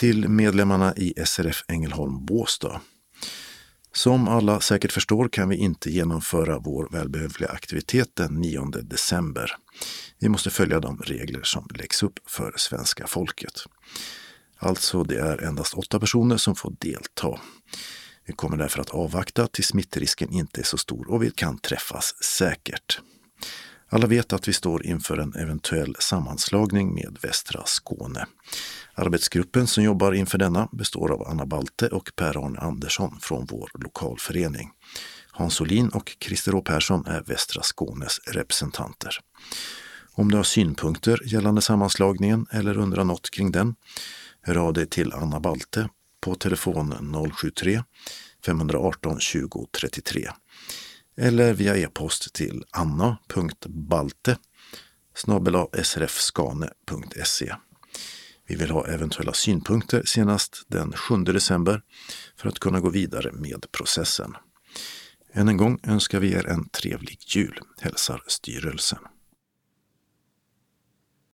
Till medlemmarna i SRF Ängelholm Båstad. Som alla säkert förstår kan vi inte genomföra vår välbehövliga aktivitet den 9 december. Vi måste följa de regler som läggs upp för svenska folket. Alltså det är endast 8 personer som får delta. Vi kommer därför att avvakta tills smittrisken inte är så stor och vi kan träffas säkert. Alla vet att vi står inför en eventuell sammanslagning med Västra Skåne. Arbetsgruppen som jobbar inför denna består av Anna Balte och Per-Arne Andersson från vår lokalförening. Hans Olin och Christer Å. Persson är Västra Skånes representanter. Om du har synpunkter gällande sammanslagningen eller undrar något kring den, hör av dig till Anna Balte på telefon 073 518 20 33 eller via e-post till anna.balte@srfskane.se. Vi vill ha eventuella synpunkter senast den 7 december för att kunna gå vidare med processen. Än en gång önskar vi er en trevlig jul, hälsar styrelsen.